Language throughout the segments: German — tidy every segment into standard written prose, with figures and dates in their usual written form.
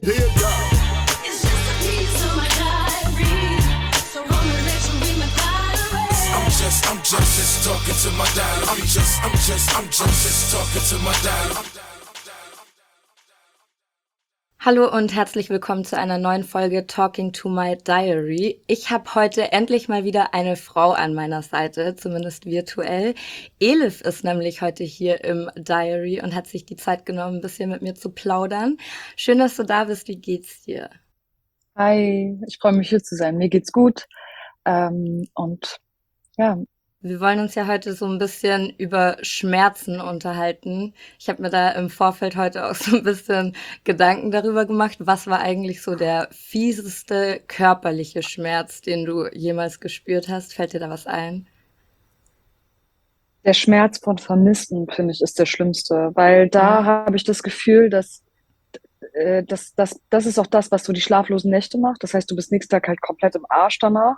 Here you go. It's just a piece of my diary. So I'ma let you read my diary. I'm just talking to my diary. I'm just talking to my diary. Hallo und herzlich willkommen zu einer neuen Folge Talking to My Diary. Ich habe heute endlich mal wieder eine Frau an meiner Seite, zumindest virtuell. Elif ist nämlich heute hier im Diary und hat sich die Zeit genommen, ein bisschen mit mir zu plaudern. Schön, dass du da bist. Wie geht's dir? Hi, ich freue mich hier zu sein. Mir geht's gut. Und ja, Wir wollen uns ja heute so ein bisschen über Schmerzen unterhalten. Ich habe mir da im Vorfeld heute auch so ein bisschen Gedanken darüber gemacht, was war eigentlich so der fieseste körperliche Schmerz, den du jemals gespürt hast? Fällt dir da was ein? der Schmerz von Vermissen, finde ich, ist der schlimmste, weil da Mhm. habe ich das Gefühl, dass das ist auch das, was so die schlaflosen Nächte macht. Das heißt, du bist nächsten Tag halt komplett im Arsch danach.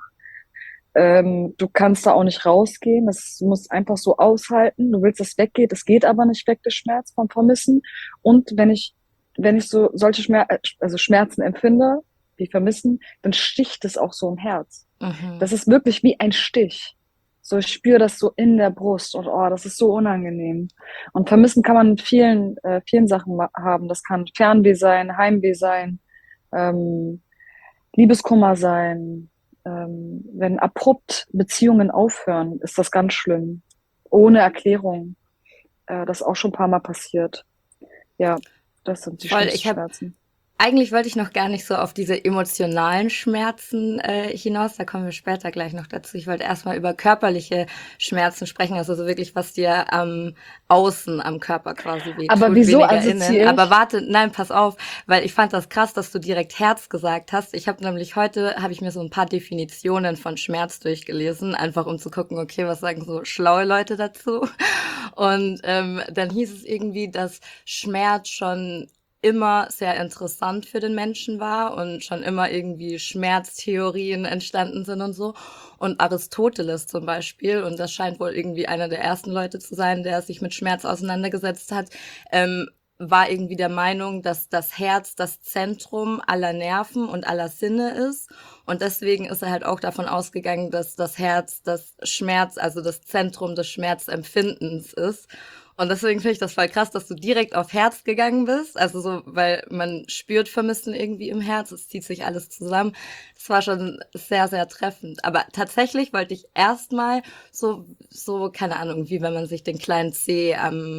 Du kannst da auch nicht rausgehen. Das musst einfach so aushalten. Du willst, dass es weggeht. Es geht aber nicht weg, der Schmerz vom Vermissen. Und wenn ich so solche also Schmerzen empfinde, wie Vermissen, dann sticht es auch so im Herz. Mhm. Das ist wirklich wie ein Stich. So, ich spüre das so in der Brust und oh, das ist so unangenehm. Und Vermissen kann man mit vielen Sachen haben. Das kann Fernweh sein, Heimweh sein, ähm, Liebeskummer sein. Wenn abrupt Beziehungen aufhören, ist das ganz schlimm. Ohne Erklärung. Das ist auch schon ein paar Mal passiert. Ja, das sind die Voll, schlimmsten Schmerzen. eigentlich wollte ich noch gar nicht so auf diese emotionalen Schmerzen hinaus, da kommen wir später gleich noch dazu. Ich wollte erstmal über körperliche Schmerzen sprechen, also so wirklich, was dir am Außen, am Körper quasi Aber wehtut, wieso weniger innen. assoziiere Aber ich? warte, nein, pass auf, weil ich fand das krass, dass du direkt Herz gesagt hast. Ich habe nämlich heute, habe ich mir so ein paar Definitionen von Schmerz durchgelesen, einfach um zu gucken, okay, was sagen so schlaue Leute dazu? Und dann hieß es irgendwie, dass Schmerz schon immer sehr interessant für den Menschen war und schon immer irgendwie Schmerztheorien entstanden sind und so. Und Aristoteles zum Beispiel, und das scheint wohl irgendwie einer der ersten Leute zu sein, der sich mit Schmerz auseinandergesetzt hat, war irgendwie der Meinung, dass das Herz das Zentrum aller Nerven und aller Sinne ist. Und deswegen ist er halt auch davon ausgegangen, dass das Herz das Schmerz, also das Zentrum des Schmerzempfindens ist. Und deswegen finde ich das voll krass, dass du direkt auf Herz gegangen bist. Also so, weil man spürt Vermissen irgendwie im Herz. Es zieht sich alles zusammen. Das war schon sehr, sehr treffend. Aber tatsächlich wollte ich erstmal keine Ahnung, wie wenn man sich den kleinen Zeh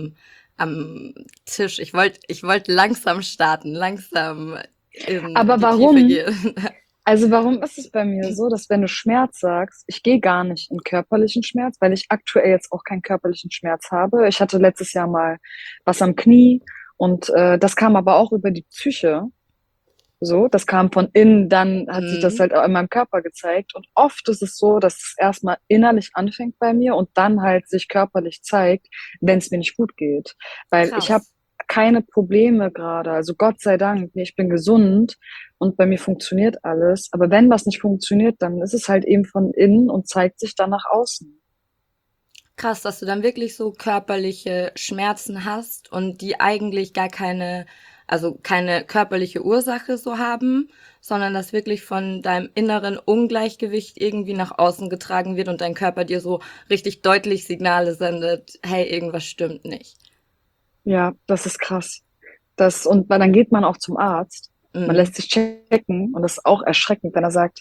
am Tisch, ich wollte langsam starten, langsam in Aber die Tiefe warum? gehen. Also warum ist es bei mir so, dass wenn du Schmerz sagst, ich gehe gar nicht in körperlichen Schmerz, weil ich aktuell jetzt auch keinen körperlichen Schmerz habe. Ich hatte letztes Jahr mal was am Knie und das kam aber auch über die Psyche. So, das kam von innen, dann hat sich das Mhm. halt auch in meinem Körper gezeigt. Und oft ist es so, dass es erstmal innerlich anfängt bei mir und dann halt sich körperlich zeigt, wenn es mir nicht gut geht. Weil ich habe Krass. keine Probleme gerade. Also Gott sei Dank, nee, ich bin gesund und bei mir funktioniert alles. Aber wenn was nicht funktioniert, dann ist es halt eben von innen und zeigt sich dann nach außen. Krass, dass du dann wirklich so körperliche Schmerzen hast und die eigentlich gar keine, also keine körperliche Ursache so haben, sondern dass wirklich von deinem inneren Ungleichgewicht irgendwie nach außen getragen wird und dein Körper dir so richtig deutlich Signale sendet, hey, irgendwas stimmt nicht. Ja, das ist krass. Und weil dann geht man auch zum Arzt. Man Mhm. lässt sich checken und das ist auch erschreckend, wenn er sagt,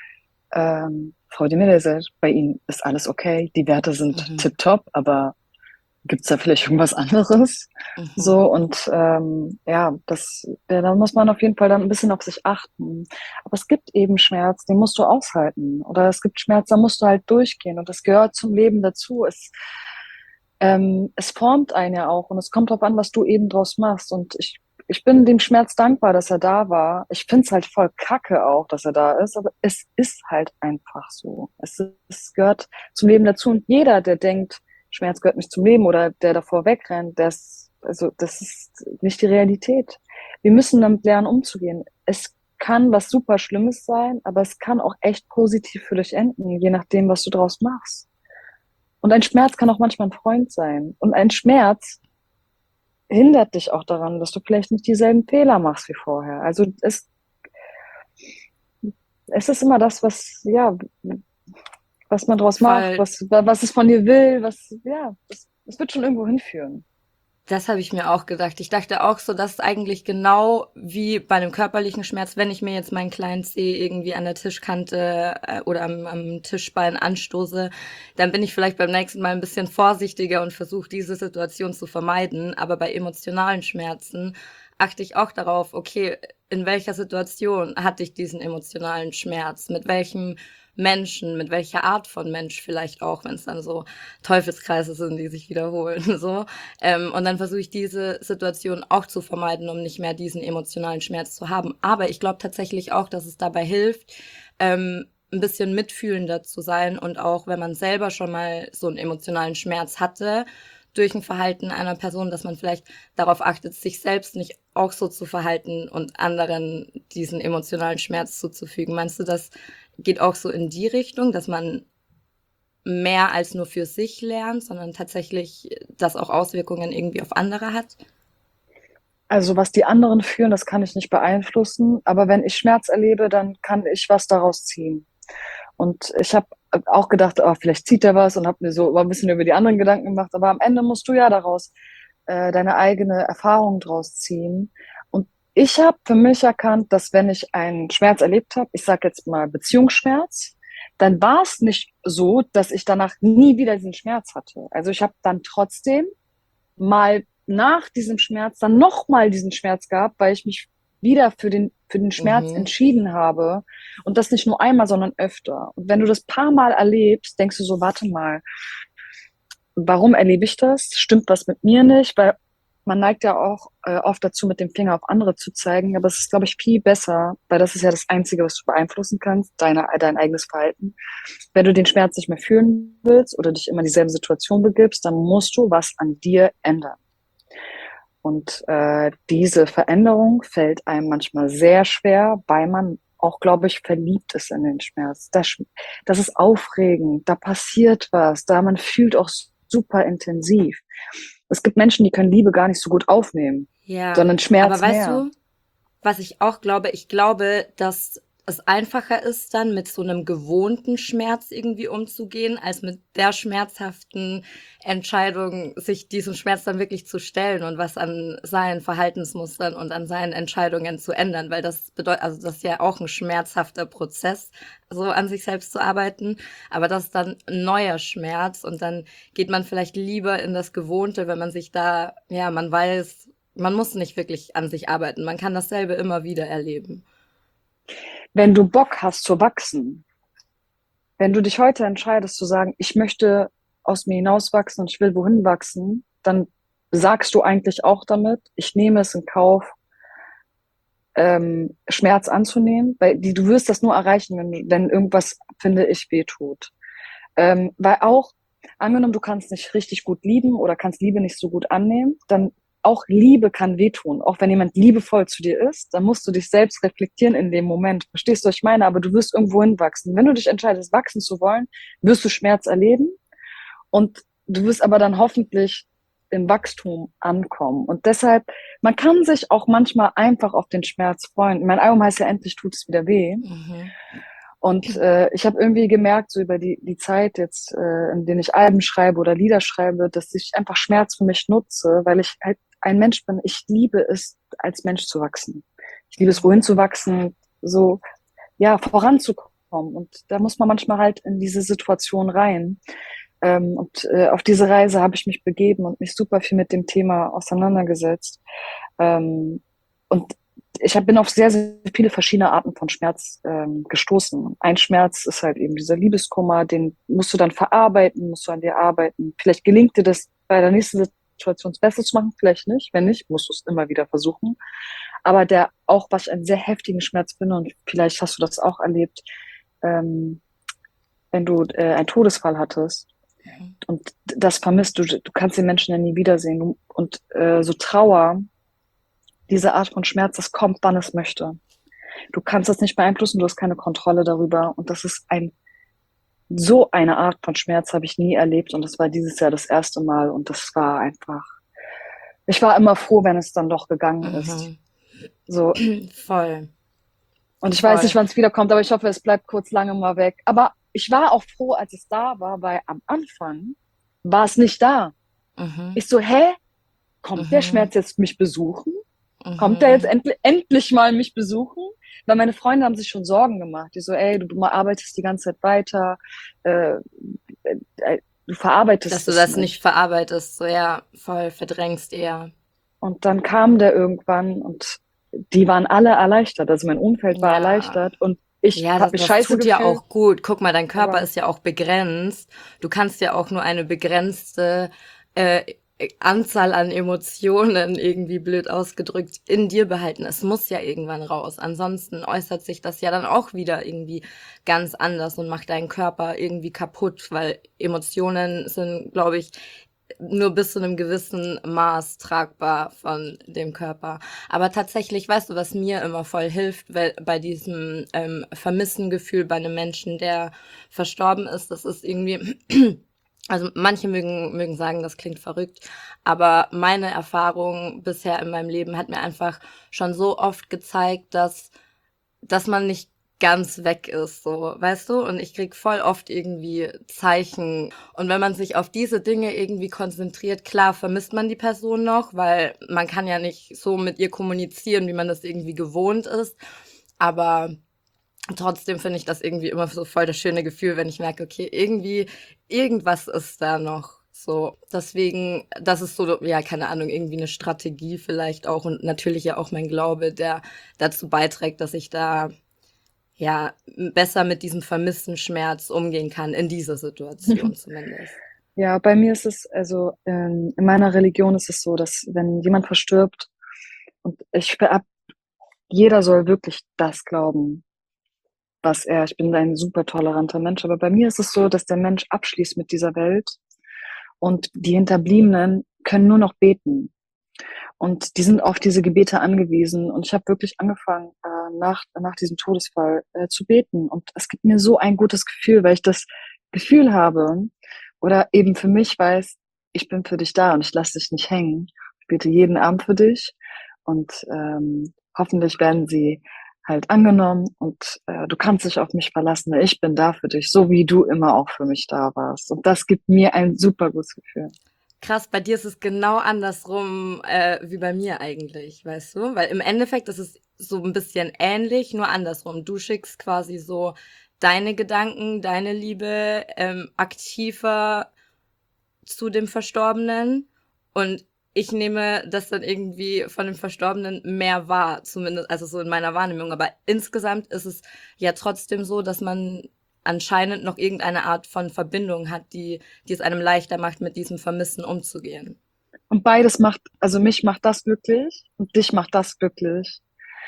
Frau de Melizer, bei Ihnen ist alles okay, die Werte sind Mhm. tipptopp, aber gibt's da vielleicht irgendwas anderes? Mhm. So, und ja, da muss man auf jeden Fall dann ein bisschen auf sich achten. Aber es gibt eben Schmerz, den musst du aushalten. Oder es gibt Schmerz, da musst du halt durchgehen. Und das gehört zum Leben dazu. Es formt einen ja auch und es kommt drauf an, was du eben draus machst. Und ich bin dem Schmerz dankbar, dass er da war. Ich find's halt voll kacke auch, dass er da ist, aber es ist halt einfach so. Es gehört zum Leben dazu. Und jeder, der denkt, Schmerz gehört nicht zum Leben oder der davor wegrennt, das ist nicht die Realität. Wir müssen damit lernen, umzugehen. Es kann was super Schlimmes sein, aber es kann auch echt positiv für dich enden, je nachdem, was du draus machst. Und ein Schmerz kann auch manchmal ein Freund sein. Und ein Schmerz hindert dich auch daran, dass du vielleicht nicht dieselben Fehler machst wie vorher. Also es ist immer das, was, ja, was man draus macht, Voll. was es von dir will, es wird schon irgendwo hinführen. Das habe ich mir auch gedacht. Ich dachte auch so, dass eigentlich genau wie bei einem körperlichen Schmerz, wenn ich mir jetzt meinen kleinen Zeh irgendwie an der Tischkante oder am Tischbein anstoße, dann bin ich vielleicht beim nächsten Mal ein bisschen vorsichtiger und versuche diese Situation zu vermeiden. Aber bei emotionalen Schmerzen achte ich auch darauf, okay, in welcher Situation hatte ich diesen emotionalen Schmerz? Mit welchem Menschen, mit welcher Art von Mensch vielleicht auch, wenn es dann so Teufelskreise sind, die sich wiederholen, so. Und dann versuche ich diese Situation auch zu vermeiden, um nicht mehr diesen emotionalen Schmerz zu haben. Aber ich glaube tatsächlich auch, dass es dabei hilft, ein bisschen mitfühlender zu sein und auch, wenn man selber schon mal so einen emotionalen Schmerz hatte, durch ein Verhalten einer Person, dass man vielleicht darauf achtet, sich selbst nicht auch so zu verhalten und anderen diesen emotionalen Schmerz zuzufügen. Meinst du, das geht auch so in die Richtung, dass man mehr als nur für sich lernt, sondern tatsächlich das auch Auswirkungen irgendwie auf andere hat? Also was die anderen fühlen, das kann ich nicht beeinflussen. Aber wenn ich Schmerz erlebe, dann kann ich was daraus ziehen. Und ich habe auch gedacht, oh, vielleicht zieht er was und habe mir so ein bisschen über die anderen Gedanken gemacht. Aber am Ende musst du ja daraus deine eigene Erfahrung draus ziehen. Und ich habe für mich erkannt, dass wenn ich einen Schmerz erlebt habe, ich sage jetzt mal Beziehungsschmerz, dann war es nicht so, dass ich danach nie wieder diesen Schmerz hatte. Also ich habe dann trotzdem mal nach diesem Schmerz dann nochmal diesen Schmerz gehabt, weil ich mich wieder für den Schmerz Mhm. entschieden habe. Und das nicht nur einmal, sondern öfter. Und wenn du das paar Mal erlebst, denkst du so, warte mal, warum erlebe ich das? Stimmt was mit mir nicht? Weil man neigt ja auch oft dazu, mit dem Finger auf andere zu zeigen. Aber es ist, glaube ich, viel besser, weil das ist ja das Einzige, was du beeinflussen kannst, dein eigenes Verhalten. Wenn du den Schmerz nicht mehr fühlen willst oder dich immer in dieselbe Situation begibst, dann musst du was an dir ändern. Und diese Veränderung fällt einem manchmal sehr schwer, weil man auch, glaube ich, verliebt ist in den Schmerz. Das ist aufregend, da passiert was, da man fühlt auch super intensiv. Es gibt Menschen, die können Liebe gar nicht so gut aufnehmen, Ja, sondern aber Schmerz weißt mehr. du, was ich auch glaube, ich glaube, dass es einfacher ist, dann mit so einem gewohnten Schmerz irgendwie umzugehen, als mit der schmerzhaften Entscheidung, sich diesem Schmerz dann wirklich zu stellen und was an seinen Verhaltensmustern und an seinen Entscheidungen zu ändern, weil das bedeutet, also das ist ja auch ein schmerzhafter Prozess, so an sich selbst zu arbeiten, aber das ist dann ein neuer Schmerz und dann geht man vielleicht lieber in das Gewohnte, wenn man sich da, ja, man weiß, man muss nicht wirklich an sich arbeiten. Man kann dasselbe immer wieder erleben. Wenn du Bock hast zu wachsen, wenn du dich heute entscheidest zu sagen, ich möchte aus mir hinauswachsen und ich will wohin wachsen, dann sagst du eigentlich auch damit, ich nehme es in Kauf, Schmerz anzunehmen, weil du wirst das nur erreichen, wenn irgendwas, finde ich, weh tut. Weil auch, angenommen, du kannst nicht richtig gut lieben oder kannst Liebe nicht so gut annehmen, dann auch Liebe kann wehtun. Auch wenn jemand liebevoll zu dir ist, dann musst du dich selbst reflektieren in dem Moment. Verstehst du, was ich meine? Aber du wirst irgendwo hinwachsen. Wenn du dich entscheidest, wachsen zu wollen, wirst du Schmerz erleben und du wirst aber dann hoffentlich im Wachstum ankommen. Und deshalb, man kann sich auch manchmal einfach auf den Schmerz freuen. Mein Album heißt ja Endlich tut es wieder weh. Mhm. Und ich habe irgendwie gemerkt, so über die Zeit jetzt, in denen ich Alben schreibe oder Lieder schreibe, dass ich einfach Schmerz für mich nutze, weil ich halt ein Mensch bin. Ich liebe es, als Mensch zu wachsen. Ich liebe es, wohin zu wachsen, so, ja, voranzukommen. Und da muss man manchmal halt in diese Situation rein. Auf diese Reise habe ich mich begeben und mich super viel mit dem Thema auseinandergesetzt. Und bin auf sehr, sehr viele verschiedene Arten von Schmerz gestoßen. Ein Schmerz ist halt eben dieser Liebeskummer, den musst du dann verarbeiten, musst du an dir arbeiten. Vielleicht gelingt dir das bei der nächsten Situation das Beste zu machen, vielleicht nicht. Wenn nicht, musst du es immer wieder versuchen. Aber der auch, was ich einen sehr heftigen Schmerz finde, und vielleicht hast du das auch erlebt, wenn du einen Todesfall hattest und das vermisst, du kannst den Menschen ja nie wiedersehen. Und so Trauer, diese Art von Schmerz, das kommt, wann es möchte. Du kannst das nicht beeinflussen, du hast keine Kontrolle darüber. Und das ist so eine Art von Schmerz habe ich nie erlebt. Und das war dieses Jahr das erste Mal. Und das war einfach, Ich war immer froh, wenn es dann doch gegangen ist. Mhm. So. Voll, Und ich weiß nicht, voll. wann es wiederkommt, aber ich hoffe, es bleibt kurz lange mal weg. Aber ich war auch froh, als es da war, weil am Anfang war es nicht da. Mhm. Ich so, hä? Kommt der Mhm. Schmerz jetzt mich besuchen? Kommt der jetzt Mhm. endlich mal mich besuchen? Weil meine Freunde haben sich schon Sorgen gemacht. Die so, ey, du arbeitest die ganze Zeit weiter, äh, du Dass verarbeitest du es das nicht nicht. verarbeitest, so ja, voll verdrängst eher. Und dann kam der irgendwann und die waren alle erleichtert. Also mein Umfeld war Ja. erleichtert und ich Ja, habe das, mich das scheiße tut ja gefühlt, auch gut. Guck mal, dein Körper aber ist ja auch begrenzt. Du kannst ja auch nur eine begrenzte äh, Anzahl an Emotionen, irgendwie blöd ausgedrückt, in dir behalten. Es muss ja irgendwann raus. Ansonsten äußert sich das ja dann auch wieder irgendwie ganz anders und macht deinen Körper irgendwie kaputt, weil Emotionen sind, glaube ich, nur bis zu einem gewissen Maß tragbar von dem Körper. Aber tatsächlich, weißt du, was mir immer voll hilft, weil bei diesem Vermissengefühl bei einem Menschen, der verstorben ist, das ist irgendwie, also manche mögen sagen, das klingt verrückt, aber meine Erfahrung bisher in meinem Leben hat mir einfach schon so oft gezeigt, dass man nicht ganz weg ist, so, weißt du? Und ich krieg voll oft irgendwie Zeichen. Und wenn man sich auf diese Dinge irgendwie konzentriert, klar vermisst man die Person noch, weil man kann ja nicht so mit ihr kommunizieren, wie man das irgendwie gewohnt ist. Aber trotzdem finde ich das irgendwie immer so voll das schöne Gefühl, wenn ich merke, okay, irgendwie, irgendwas ist da noch. So, deswegen, das ist so, ja, keine Ahnung, irgendwie eine Strategie vielleicht auch und natürlich ja auch mein Glaube, der dazu beiträgt, dass ich da ja besser mit diesem vermissten Schmerz umgehen kann, in dieser Situation zumindest. ja, bei mir ist es, also in meiner Religion ist es so, dass wenn jemand verstirbt und jeder soll wirklich das glauben, ich bin ein super toleranter Mensch, aber bei mir ist es so, dass der Mensch abschließt mit dieser Welt und die Hinterbliebenen können nur noch beten. Und die sind auf diese Gebete angewiesen. Und ich habe wirklich angefangen, nach diesem Todesfall zu beten. Und es gibt mir so ein gutes Gefühl, weil ich das Gefühl habe oder eben für mich weiß, ich bin für dich da und ich lasse dich nicht hängen. Ich bete jeden Abend für dich und hoffentlich werden sie halt angenommen und du kannst dich auf mich verlassen. Ich bin da für dich, so wie du immer auch für mich da warst. Und das gibt mir ein super gutes Gefühl. Krass, bei dir ist es genau andersrum wie bei mir eigentlich, weißt du? Weil im Endeffekt ist es so ein bisschen ähnlich, nur andersrum. Du schickst quasi so deine Gedanken, deine Liebe aktiver zu dem Verstorbenen und ich nehme das dann irgendwie von dem Verstorbenen mehr wahr, zumindest, also so in meiner Wahrnehmung. Aber insgesamt ist es ja trotzdem so, dass man anscheinend noch irgendeine Art von Verbindung hat, die es einem leichter macht, mit diesem Vermissen umzugehen. Und beides macht, also mich macht das glücklich und dich macht das glücklich.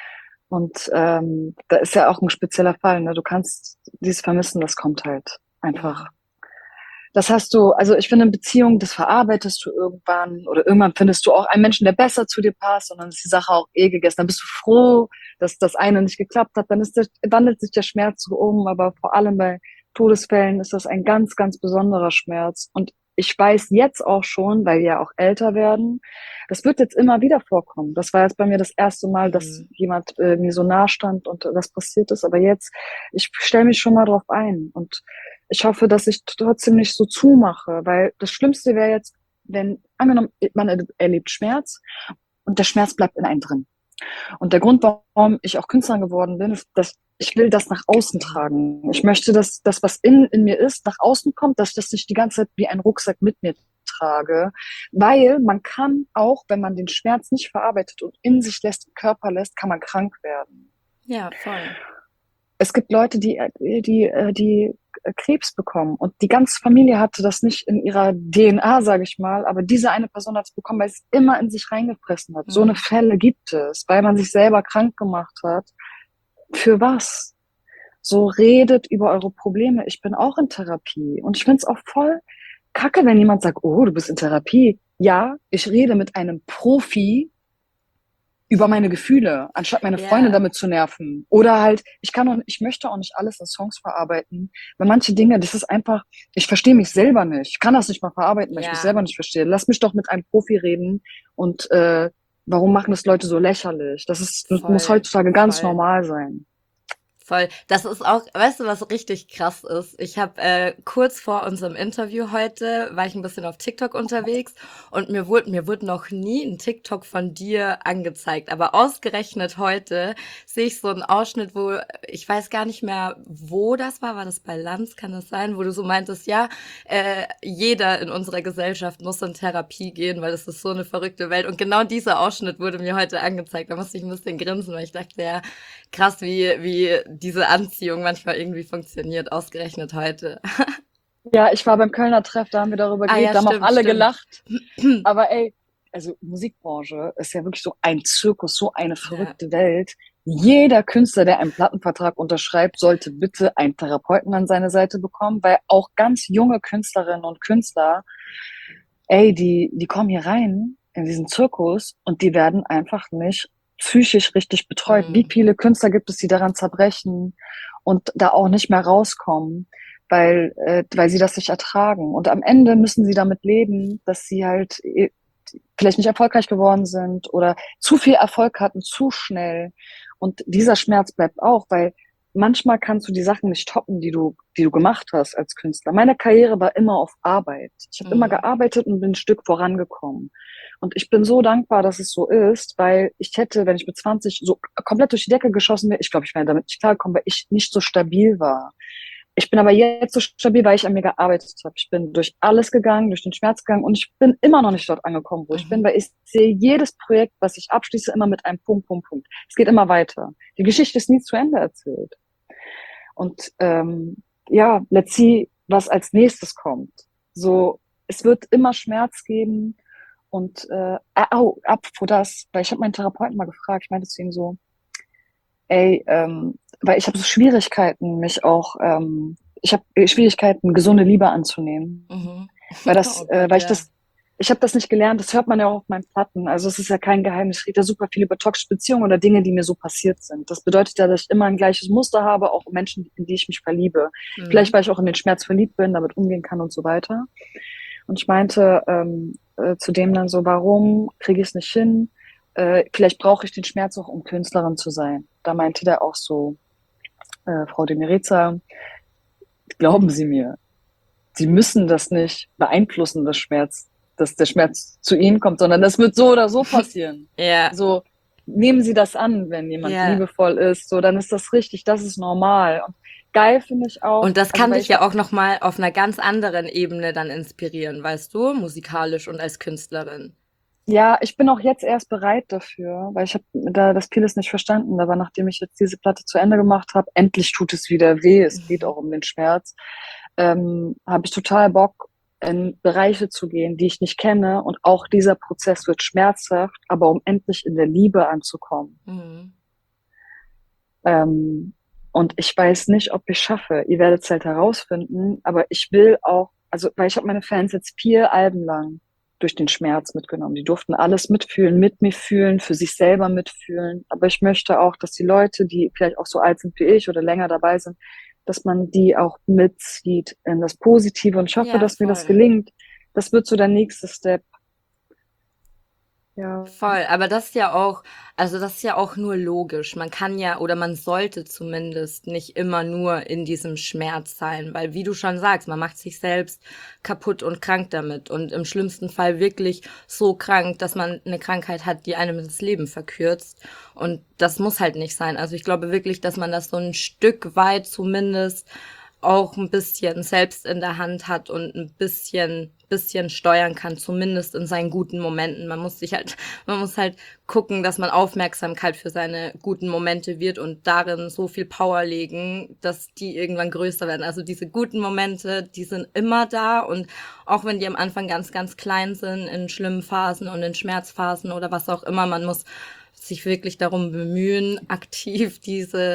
Und da ist ja auch ein spezieller Fall, ne? Du kannst dieses Vermissen, das kommt halt einfach. Mhm. Das hast du, also ich finde, in Beziehung, das verarbeitest du irgendwann oder irgendwann findest du auch einen Menschen, der besser zu dir passt und dann ist die Sache auch eh gegessen. Dann bist du froh, dass das eine nicht geklappt hat. Wandelt sich der Schmerz so um, aber vor allem bei Todesfällen ist das ein ganz, ganz besonderer Schmerz. Und ich weiß jetzt auch schon, weil wir ja auch älter werden, das wird jetzt immer wieder vorkommen. Das war jetzt bei mir das erste Mal, dass Mhm. jemand mir so nah stand und das passiert ist. Aber jetzt, ich stelle mich schon mal drauf ein und ich hoffe, dass ich trotzdem nicht so zumache, weil das Schlimmste wäre jetzt, wenn, angenommen, man erlebt Schmerz und der Schmerz bleibt in einem drin. Und der Grund, warum ich auch Künstlerin geworden bin, ist, dass ich will das nach außen tragen. Ich möchte, dass das, was in mir ist, nach außen kommt, dass ich das nicht die ganze Zeit wie ein Rucksack mit mir trage. Weil man kann auch, wenn man den Schmerz nicht verarbeitet und in sich lässt, im Körper lässt, kann man krank werden. Ja, voll. Es gibt Leute, die Krebs bekommen und die ganze Familie hatte das nicht in ihrer DNA, sage ich mal, aber diese eine Person hat es bekommen, weil es immer in sich reingefressen hat. So eine Mhm. Fälle gibt es, weil man sich selber krank gemacht hat. Für was? So redet über eure Probleme. Ich bin auch in Therapie und ich finde es auch voll kacke, wenn jemand sagt, oh, du bist in Therapie. Ja, ich rede mit einem Profi über meine Gefühle, anstatt meine Freunde Ja, damit zu nerven. Oder halt, ich möchte auch nicht alles in Songs verarbeiten, weil manche Dinge, das ist einfach, ich verstehe mich selber nicht. Ich kann das nicht mal verarbeiten, weil ich mich ja, selber nicht verstehe. Lass mich doch mit einem Profi reden und warum machen das Leute so lächerlich? Das muss voll, heutzutage ganz voll. normal sein. Voll. Das ist auch, weißt du, was richtig krass ist? Ich habe kurz vor unserem Interview heute, war ich ein bisschen auf TikTok unterwegs und mir wurde noch nie ein TikTok von dir angezeigt. Aber ausgerechnet heute sehe ich so einen Ausschnitt, wo, ich weiß gar nicht mehr, wo das war das bei Lanz, kann das sein? Wo du so meintest, ja, jeder in unserer Gesellschaft muss in Therapie gehen, weil es ist so eine verrückte Welt. Und genau dieser Ausschnitt wurde mir heute angezeigt. Da musste ich ein bisschen grinsen, weil ich dachte, ja, krass, wie diese Anziehung manchmal irgendwie funktioniert, ausgerechnet heute. Ja, ich war beim Kölner Treff, da haben wir darüber Ah geredet, ja, da haben auch stimmt, alle stimmt. gelacht. Aber ey, also Musikbranche ist ja wirklich so ein Zirkus, so eine Ja. verrückte Welt. Jeder Künstler, der einen Plattenvertrag unterschreibt, sollte bitte einen Therapeuten an seine Seite bekommen, weil auch ganz junge Künstlerinnen und Künstler, ey, die kommen hier rein in diesen Zirkus und die werden einfach nicht psychisch richtig betreut. Wie Mm, viele Künstler gibt es, die daran zerbrechen und da auch nicht mehr rauskommen, weil sie das nicht ertragen. Und am Ende müssen sie damit leben, dass sie halt vielleicht nicht erfolgreich geworden sind oder zu viel Erfolg hatten, zu schnell. Und dieser Schmerz bleibt auch, weil manchmal kannst du die Sachen nicht toppen, die du gemacht hast als Künstler. Meine Karriere war immer auf Arbeit. Ich habe immer mm, gearbeitet und bin ein Stück vorangekommen. Und ich bin so dankbar, dass es so ist, weil ich hätte, wenn ich mit 20 so komplett durch die Decke geschossen wäre, ich glaube, ich wäre damit nicht klargekommen, weil ich nicht so stabil war. Ich bin aber jetzt so stabil, weil ich an mir gearbeitet habe. Ich bin durch alles gegangen, durch den Schmerz gegangen und ich bin immer noch nicht dort angekommen, wo ich bin, mhm. weil ich sehe jedes Projekt, was ich abschließe, immer mit einem Punkt, Punkt, Punkt. Es geht immer weiter. Die Geschichte ist nie zu Ende erzählt. Und ja, let's see, was als nächstes kommt. So, es wird immer Schmerz geben und apropos das, weil ich habe meinen Therapeuten mal gefragt, ich meinte zu ihm so, ey, weil ich habe so Schwierigkeiten, ich habe Schwierigkeiten, gesunde Liebe anzunehmen. Mhm. Oh Weil Gott, ich ja. ich habe das nicht gelernt, das hört man ja auch auf meinen Platten. Also es ist ja kein Geheimnis. Ich rede ja super viel über toxische Beziehungen oder Dinge, die mir so passiert sind. Das bedeutet ja, dass ich immer ein gleiches Muster habe, auch Menschen, in die ich mich verliebe. Vielleicht, Mhm. weil ich auch in den Schmerz verliebt bin, damit umgehen kann und so weiter. Und ich meinte zu dem dann so, warum kriege ich es nicht hin? Vielleicht brauche ich den Schmerz auch, um Künstlerin zu sein. Da meinte der auch so, Frau de Mireza, glauben Sie mir, Sie müssen das nicht beeinflussen, dass der Schmerz zu Ihnen kommt, sondern das wird so oder so passieren. Ja, So, nehmen Sie das an, wenn jemand ja. liebevoll ist, so, dann ist das richtig, das ist normal. Und geil finde ich auch, Und das also kann weil dich ich war, ja auch noch mal auf einer ganz anderen Ebene dann inspirieren, weißt du, musikalisch und als Künstlerin. ja, ich bin auch jetzt erst bereit dafür, weil ich habe da das vieles nicht verstanden. Aber nachdem ich jetzt diese Platte zu Ende gemacht habe, endlich tut es wieder weh. Es geht Mhm. auch um den Schmerz. Habe ich total Bock, in Bereiche zu gehen, die ich nicht kenne. Und auch dieser Prozess wird schmerzhaft, aber um endlich in der Liebe anzukommen. Mhm. Ähm, und ich weiß nicht, ob ich schaffe. Ihr werdet es halt herausfinden. Aber ich will auch, also, weil ich habe meine Fans jetzt 4 Alben lang durch den Schmerz mitgenommen. Die durften alles mitfühlen, mit mir fühlen, für sich selber mitfühlen. Aber ich möchte auch, dass die Leute, die vielleicht auch so alt sind wie ich oder länger dabei sind, dass man die auch mitzieht in das Positive. Und ich hoffe, Ja, dass mir das voll. gelingt. Das wird so der nächste Step. Ja. Voll, aber das ist ja auch, also das ist ja auch nur logisch. Man kann ja oder man sollte zumindest nicht immer nur in diesem Schmerz sein, weil wie du schon sagst, man macht sich selbst kaputt und krank damit und im schlimmsten Fall wirklich so krank, dass man eine Krankheit hat, die einem das Leben verkürzt und das muss halt nicht sein. Also ich glaube wirklich, dass man das so ein Stück weit zumindest auch ein bisschen selbst in der Hand hat und ein bisschen steuern kann, zumindest in seinen guten Momenten. Man muss halt gucken, dass man Aufmerksamkeit für seine guten Momente wird und darin so viel Power legen, dass die irgendwann größer werden. Also diese guten Momente, die sind immer da und auch wenn die am Anfang ganz, ganz klein sind, in schlimmen Phasen und in Schmerzphasen oder was auch immer, man muss sich wirklich darum bemühen, aktiv diese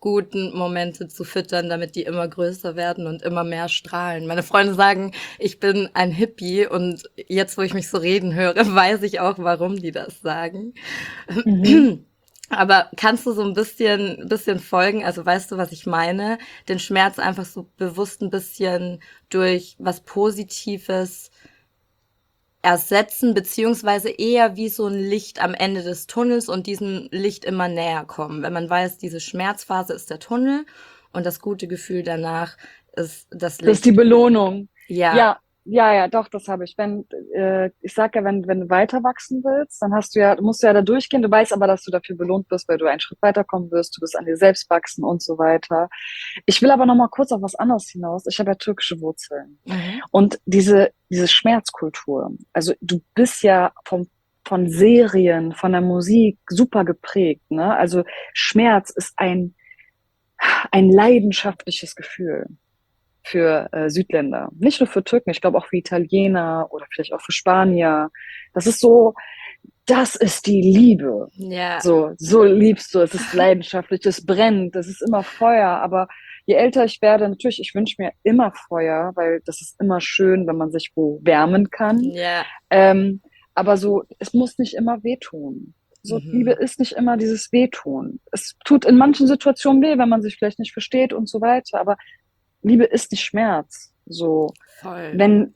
guten Momente zu füttern, damit die immer größer werden und immer mehr strahlen. Meine Freunde sagen, ich bin ein Hippie und jetzt, wo ich mich so reden höre, weiß ich auch, warum die das sagen. Mhm. Aber kannst du so ein bisschen folgen? Also weißt du, was ich meine? Den Schmerz einfach so bewusst ein bisschen durch was Positives ersetzen, beziehungsweise eher wie so ein Licht am Ende des Tunnels und diesem Licht immer näher kommen. Wenn man weiß, diese Schmerzphase ist der Tunnel und das gute Gefühl danach ist das Das ist die Licht. Belohnung. Ja, Ja, ja, ja, doch, das habe ich. Ich sag ja, wenn du weiter wachsen willst, dann musst du ja da durchgehen. Du weißt aber, dass du dafür belohnt wirst, weil du einen Schritt weiterkommen wirst. Du wirst an dir selbst wachsen und so weiter. Ich will aber noch mal kurz auf was anderes hinaus. Ich habe ja türkische Wurzeln. mhm. Und diese Schmerzkultur. Also du bist ja von Serien, von der Musik super geprägt, ne? Also Schmerz ist ein leidenschaftliches Gefühl für Südländer. Nicht nur für Türken, ich glaube auch für Italiener oder vielleicht auch für Spanier. Das ist so, das ist die Liebe. Ja, So liebst du. Es ist leidenschaftlich, es brennt, es ist immer Feuer. Aber je älter ich werde, natürlich, ich wünsche mir immer Feuer, weil das ist immer schön, wenn man sich wo wärmen kann. ja, Ähm, aber so, es muss nicht immer wehtun. So, Liebe mhm. ist nicht immer dieses Wehtun. Es tut in manchen Situationen weh, wenn man sich vielleicht nicht versteht und so weiter. Aber Liebe ist nicht Schmerz. So, Voll. wenn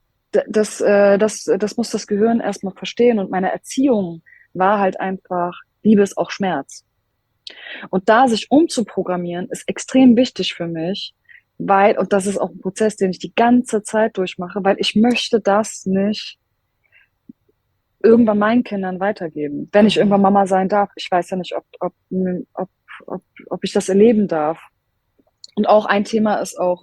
das muss das Gehirn erstmal verstehen. Und meine Erziehung war halt einfach, Liebe ist auch Schmerz. Und da sich umzuprogrammieren, ist extrem wichtig für mich, und das ist auch ein Prozess, den ich die ganze Zeit durchmache, weil ich möchte das nicht irgendwann meinen Kindern weitergeben. Wenn ich irgendwann Mhm. Mama sein darf, ich weiß ja nicht, ob ich das erleben darf. Und auch ein Thema ist auch,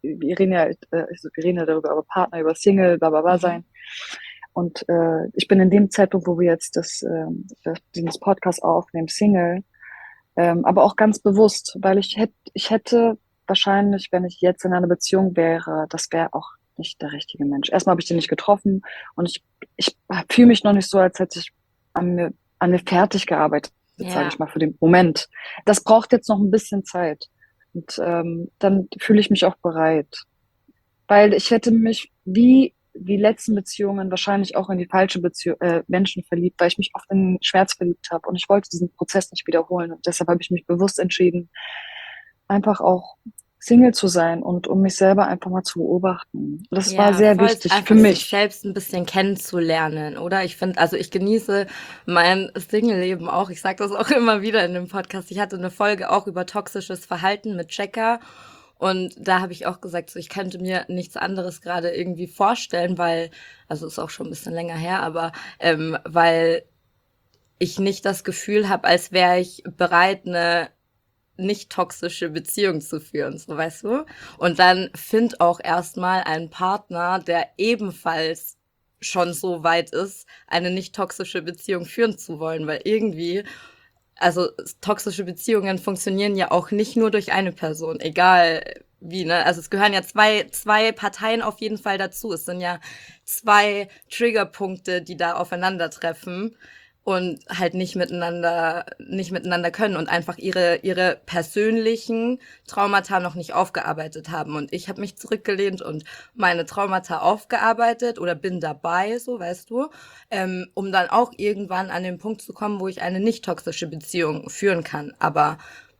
wir reden ja darüber, über Partner, über Single, bla bla bla Mhm. sein. Und ich bin in dem Zeitpunkt, wo wir jetzt dieses Podcast aufnehmen, Single, aber auch ganz bewusst, weil ich hätte wahrscheinlich, wenn ich jetzt in einer Beziehung wäre, das wäre auch nicht der richtige Mensch. Erstmal habe ich den nicht getroffen und ich fühle mich noch nicht so, als hätte ich an mir fertig gearbeitet, sage Ja, ich mal, für den Moment. Das braucht jetzt noch ein bisschen Zeit. Und dann fühle ich mich auch bereit. Weil ich hätte mich wie letzten Beziehungen wahrscheinlich auch in die falsche Menschen verliebt, weil ich mich oft in den Schmerz verliebt habe und ich wollte diesen Prozess nicht wiederholen. Und deshalb habe ich mich bewusst entschieden, einfach auch Single zu sein und um mich selber einfach mal zu beobachten. Das war ja, sehr voll wichtig für einfach sich mich. selbst ein bisschen kennenzulernen, oder? Ich finde, also ich genieße mein Single-Leben auch. Ich sage das auch immer wieder in dem Podcast. Ich hatte eine Folge auch über toxisches Verhalten mit Checker. Und da habe ich auch gesagt, so ich könnte mir nichts anderes gerade irgendwie vorstellen, weil, also ist auch schon ein bisschen länger her, aber weil ich nicht das Gefühl habe, als wäre ich bereit, eine nicht toxische Beziehung zu führen, so weißt du? Und dann find auch erstmal einen Partner, der ebenfalls schon so weit ist, eine nicht toxische Beziehung führen zu wollen, weil irgendwie, also toxische Beziehungen funktionieren ja auch nicht nur durch eine Person, egal wie, ne? Also es gehören ja zwei Parteien auf jeden Fall dazu. Es sind ja zwei Triggerpunkte, die da aufeinandertreffen und halt nicht miteinander können und einfach ihre persönlichen Traumata noch nicht aufgearbeitet haben. Und ich habe mich zurückgelehnt und meine Traumata aufgearbeitet oder bin dabei, so weißt du, um dann auch irgendwann an den Punkt zu kommen, wo ich eine nicht toxische Beziehung führen kann. Aber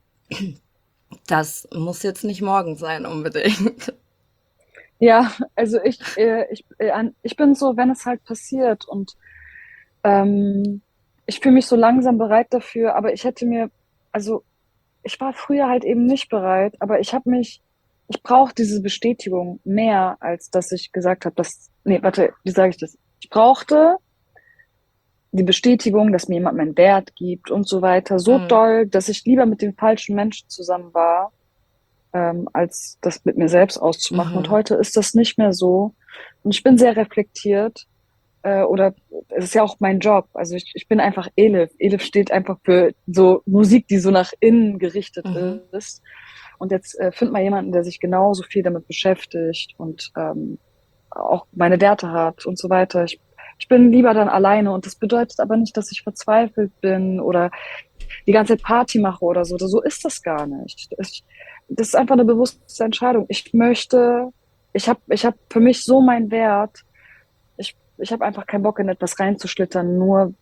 das muss jetzt nicht morgen sein unbedingt. Ja, also ich bin so, wenn es halt passiert und ähm, ich fühle mich so langsam bereit dafür, aber also ich war früher halt eben nicht bereit, aber ich brauche diese Bestätigung mehr, als dass ich gesagt habe, nee, warte, wie sage ich das? Ich brauchte die Bestätigung, dass mir jemand meinen Wert gibt und so weiter, so Mhm. doll, dass ich lieber mit den falschen Menschen zusammen war, als das mit mir selbst auszumachen. Und Mhm. heute ist das nicht mehr so. Und ich bin sehr reflektiert, oder es ist ja auch mein Job. Also ich bin einfach Elif. Elif steht einfach für so Musik, die so nach innen gerichtet Mhm. ist. Und jetzt find mal jemanden, der sich genauso viel damit beschäftigt und auch meine Werte hat und so weiter. Ich bin lieber dann alleine und das bedeutet aber nicht, dass ich verzweifelt bin oder die ganze Zeit Party mache oder so. So ist das gar nicht. Das ist einfach eine bewusste Entscheidung. Ich hab für mich so meinen Wert. Ich habe einfach keinen Bock in etwas reinzuschlittern, nur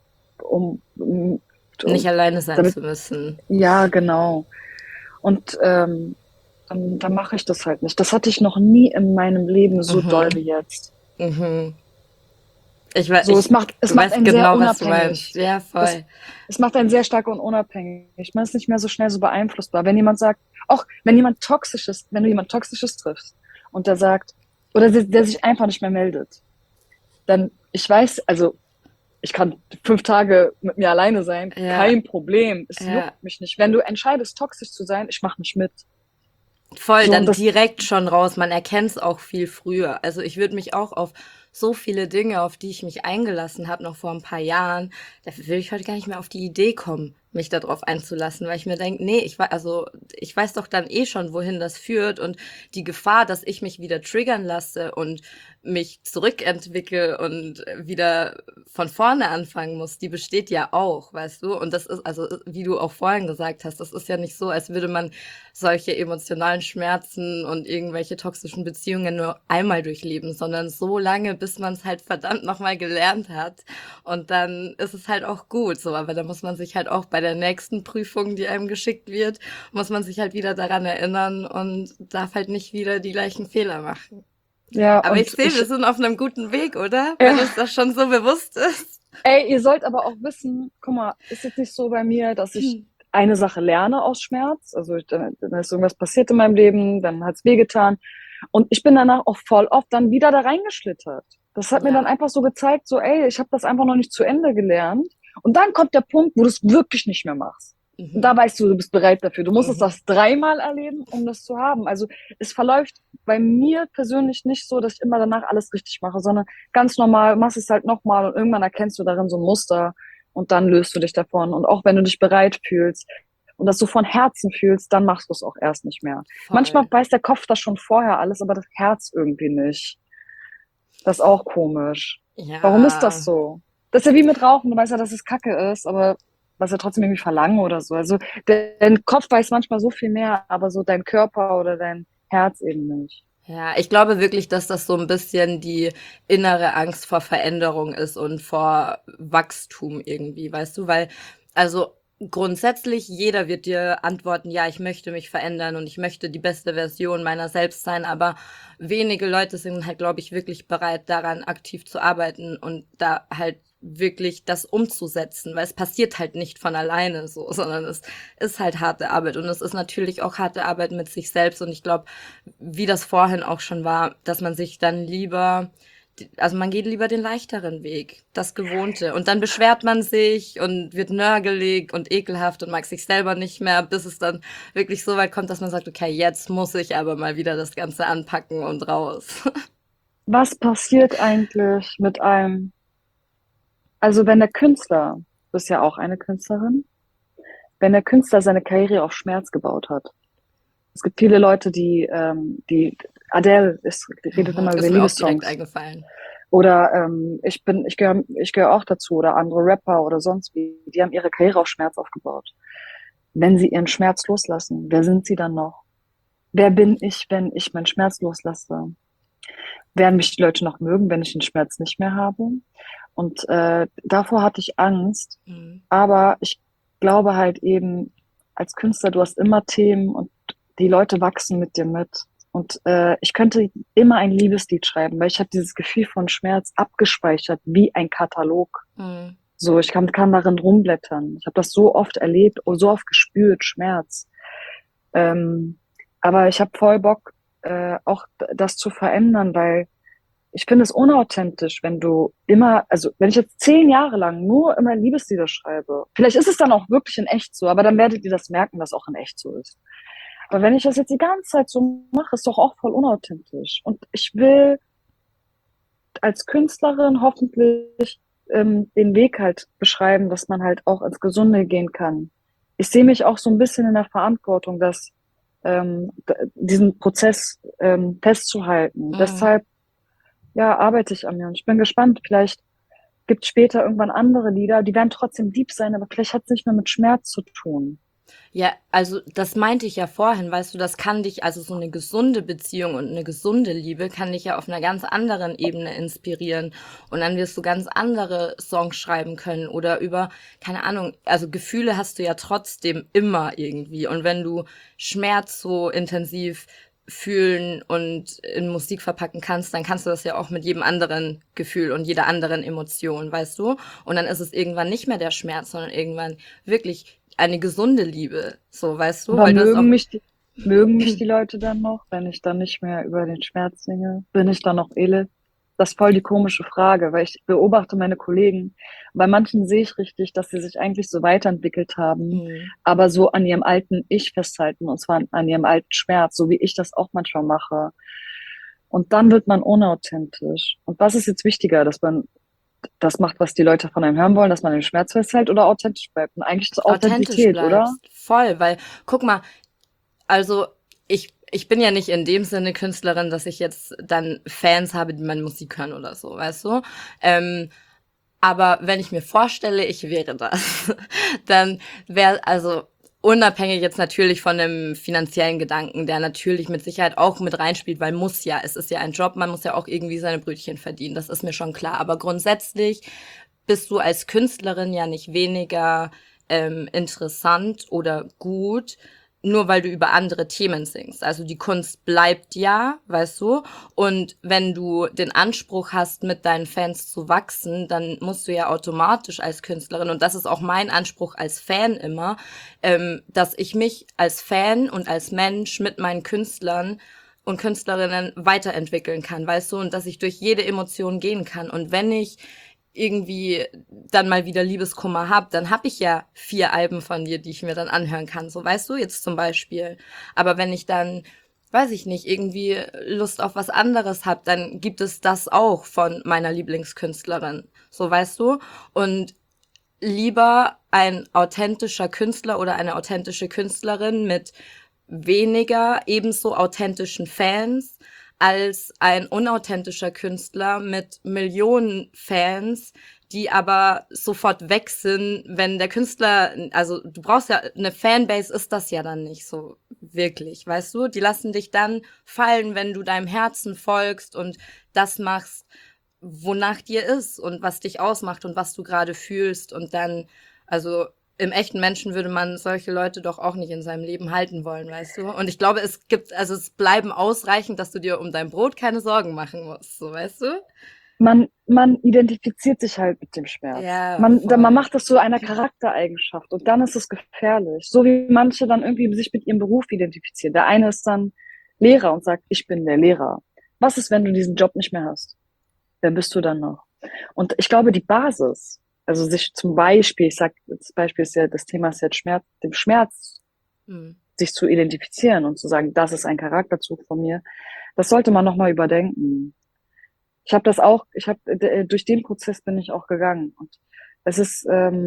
Nicht alleine sein damit, zu müssen. ja, genau. Und dann mache ich das halt nicht. Das hatte ich noch nie in meinem Leben so doll Mhm. wie jetzt. Mhm. Ich, wei- So, ich es macht weiß einen sehr genau, was du meinst. unabhängig. Ja, Es, voll. es macht einen sehr stark und unabhängig. Man ist nicht mehr so schnell so beeinflussbar. Wenn jemand sagt, auch wenn du jemand Toxisches triffst und der sagt, oder der sich einfach nicht mehr meldet, dann, ich weiß, also ich kann 5 Tage mit mir alleine sein, Ja, kein Problem. Es ja. juckt mich nicht. Wenn du entscheidest, toxisch zu sein, ich mache nicht mit. Voll, So, und dann das, direkt schon raus. Man erkennt es auch viel früher. Also ich würde mich auch auf so viele Dinge, auf die ich mich eingelassen habe, noch vor ein paar Jahren, da will ich heute gar nicht mehr auf die Idee kommen, mich darauf einzulassen, weil ich mir denke, nee, ich weiß doch dann eh schon, wohin das führt und die Gefahr, dass ich mich wieder triggern lasse und mich zurückentwickle und wieder von vorne anfangen muss, die besteht ja auch, weißt du? Und das ist, also wie du auch vorhin gesagt hast, das ist ja nicht so, als würde man solche emotionalen Schmerzen und irgendwelche toxischen Beziehungen nur einmal durchleben, sondern so lange, bis man es halt verdammt nochmal gelernt hat. Und dann ist es halt auch gut so. Aber da muss man sich halt auch bei der nächsten Prüfung, die einem geschickt wird, muss man sich halt wieder daran erinnern und darf halt nicht wieder die gleichen Fehler machen. ja, Aber ich und sehe, wir sind auf einem guten Weg, oder? Wenn ja, uns das schon so bewusst ist. ey, ihr sollt aber auch wissen, guck mal, ist jetzt nicht so bei mir, dass ich eine Sache lerne aus Schmerz. Also dann ist irgendwas passiert in meinem Leben, dann hat's wehgetan. Und ich bin danach auch voll oft dann wieder da reingeschlittert. Das hat mir dann Ja. einfach so gezeigt, so, ey, ich habe das einfach noch nicht zu Ende gelernt. Und dann kommt der Punkt, wo du es wirklich nicht mehr machst. Und Mhm. da weißt du, du bist bereit dafür. Du musstest Mhm. das 3-mal erleben, um das zu haben. Also es verläuft bei mir persönlich nicht so, dass ich immer danach alles richtig mache, sondern ganz normal, machst es halt nochmal und irgendwann erkennst du darin so ein Muster und dann löst du dich davon. Und auch wenn du dich bereit fühlst und das so von Herzen fühlst, dann machst du es auch erst nicht mehr. Manchmal Voll. weiß der Kopf das schon vorher alles, aber das Herz irgendwie nicht. Das ist auch komisch. Warum ist das Ja. so? Das ist ja wie mit Rauchen. Du weißt ja, dass es Kacke ist, aber was ja trotzdem irgendwie verlangen oder so. Also dein Kopf weiß manchmal so viel mehr, aber so dein Körper oder dein Herz eben nicht. Ja, ich glaube wirklich, dass das so ein bisschen die innere Angst vor Veränderung ist und vor Wachstum irgendwie, weißt du? Weil, also grundsätzlich jeder wird dir antworten, ja, ich möchte mich verändern und ich möchte die beste Version meiner selbst sein, aber wenige Leute sind halt, glaube ich, wirklich bereit, daran aktiv zu arbeiten und da halt wirklich das umzusetzen, weil es passiert halt nicht von alleine so, sondern es ist halt harte Arbeit und es ist natürlich auch harte Arbeit mit sich selbst und ich glaube, wie das vorhin auch schon war, dass man sich dann lieber, also man geht lieber den leichteren Weg, das Gewohnte. Und dann beschwert man sich und wird nörgelig und ekelhaft und mag sich selber nicht mehr, bis es dann wirklich so weit kommt, dass man sagt, okay, jetzt muss ich aber mal wieder das Ganze anpacken und raus. Was passiert eigentlich mit einem, also wenn der Künstler, du bist ja auch eine Künstlerin, wenn der Künstler seine Karriere auf Schmerz gebaut hat. Es gibt viele Leute, Adele redet immer über Ist mir auch direkt Liebessongs. eingefallen. Oder ich gehöre auch dazu, oder andere Rapper oder sonst wie, die haben ihre Karriere auf Schmerz aufgebaut. Wenn sie ihren Schmerz loslassen, wer sind sie dann noch? Wer bin ich, wenn ich meinen Schmerz loslasse? Werden mich die Leute noch mögen, wenn ich den Schmerz nicht mehr habe? Und davor hatte ich Angst, Mhm. aber ich glaube halt eben, als Künstler, du hast immer Themen und die Leute wachsen mit dir mit. Und ich könnte immer ein Liebeslied schreiben, weil ich habe dieses Gefühl von Schmerz abgespeichert wie ein Katalog. Mhm. So, ich kann darin rumblättern. Ich habe das so oft erlebt und so oft gespürt, Schmerz. Ähm, aber ich habe voll Bock, auch das zu verändern, weil ich finde es unauthentisch, wenn du immer, also wenn ich jetzt 10 Jahre lang nur immer Liebeslieder schreibe, vielleicht ist es dann auch wirklich in echt so, aber dann werdet ihr das merken, dass auch in echt so ist. Aber wenn ich das jetzt die ganze Zeit so mache, ist doch auch voll unauthentisch. Und ich will als Künstlerin hoffentlich den Weg halt beschreiben, dass man halt auch ins Gesunde gehen kann. Ich sehe mich auch so ein bisschen in der Verantwortung, diesen Prozess festzuhalten. Mhm. Deshalb ja, arbeite ich an mir und ich bin gespannt. Vielleicht gibt später irgendwann andere Lieder, die werden trotzdem deep sein, aber vielleicht hat es nicht mehr mit Schmerz zu tun. Ja, also das meinte ich ja vorhin, weißt du, das kann dich, also so eine gesunde Beziehung und eine gesunde Liebe kann dich ja auf einer ganz anderen Ebene inspirieren. Und dann wirst du ganz andere Songs schreiben können oder über, keine Ahnung, also Gefühle hast du ja trotzdem immer irgendwie. Und wenn du Schmerz so intensiv fühlen und in Musik verpacken kannst, dann kannst du das ja auch mit jedem anderen Gefühl und jeder anderen Emotion, weißt du? Und dann ist es irgendwann nicht mehr der Schmerz, sondern irgendwann wirklich eine gesunde Liebe, so, weißt du? Aber Weil du hast auch, mögen mich die Leute dann noch, wenn ich dann nicht mehr über den Schmerz singe? Bin ich dann noch Elif? Das ist voll die komische Frage, weil ich beobachte meine Kollegen. Bei manchen sehe ich richtig, dass sie sich eigentlich so weiterentwickelt haben, hm, aber so an ihrem alten Ich festhalten, und zwar an ihrem alten Schmerz, so wie ich das auch manchmal mache. Und dann wird man unauthentisch. Und was ist jetzt wichtiger, dass man das macht, was die Leute von einem hören wollen, dass man den Schmerz festhält oder authentisch bleibt? Und eigentlich ist authentisch Authentizität, oder? bleibst. Voll, weil, guck mal, also ich bin ja nicht in dem Sinne Künstlerin, dass ich jetzt dann Fans habe, die meine Musik hören oder so, weißt du? Ähm, Aber wenn ich mir vorstelle, ich wäre das, dann wäre, also unabhängig jetzt natürlich von dem finanziellen Gedanken, der natürlich mit Sicherheit auch mit reinspielt, weil muss ja, es ist ja ein Job, man muss ja auch irgendwie seine Brötchen verdienen, das ist mir schon klar. Aber grundsätzlich bist du als Künstlerin ja nicht weniger interessant oder gut, nur weil du über andere Themen singst. Also die Kunst bleibt ja, weißt du. Und wenn du den Anspruch hast, mit deinen Fans zu wachsen, dann musst du ja automatisch als Künstlerin, und das ist auch mein Anspruch als Fan immer, dass ich mich als Fan und als Mensch mit meinen Künstlern und Künstlerinnen weiterentwickeln kann, weißt du, und dass ich durch jede Emotion gehen kann. Und wenn ich irgendwie dann mal wieder Liebeskummer hab, dann hab ich ja 4 Alben von dir, die ich mir dann anhören kann, so, weißt du, jetzt zum Beispiel. Aber wenn ich dann, weiß ich nicht, irgendwie Lust auf was anderes hab, dann gibt es das auch von meiner Lieblingskünstlerin, so, weißt du. Und lieber ein authentischer Künstler oder eine authentische Künstlerin mit weniger ebenso authentischen Fans als ein unauthentischer Künstler mit Millionen Fans, die aber sofort weg sind, wenn der Künstler, also du brauchst ja, eine Fanbase ist das ja dann nicht so wirklich, weißt du? Die lassen dich dann fallen, wenn du deinem Herzen folgst und das machst, wonach dir ist und was dich ausmacht und was du gerade fühlst und dann, also im echten Menschen würde man solche Leute doch auch nicht in seinem Leben halten wollen, weißt du? Und ich glaube, es gibt, also es bleiben ausreichend, dass du dir um dein Brot keine Sorgen machen musst, so, weißt du? Man identifiziert sich halt mit dem Schmerz. Ja, Man voll. macht das zu einer Charaktereigenschaft und dann ist es gefährlich. So wie manche dann irgendwie sich mit ihrem Beruf identifizieren. Der eine ist dann Lehrer und sagt, ich bin der Lehrer. Was ist, wenn du diesen Job nicht mehr hast? Wer bist du dann noch? Und ich glaube, die Basis, also sich zum Beispiel, ich sag, das Beispiel ist ja, das Thema ist jetzt Schmerz, dem Schmerz Hm. sich zu identifizieren und zu sagen, das ist ein Charakterzug von mir, das sollte man nochmal überdenken. Ich habe das auch, durch den Prozess bin ich auch gegangen. Und es ist,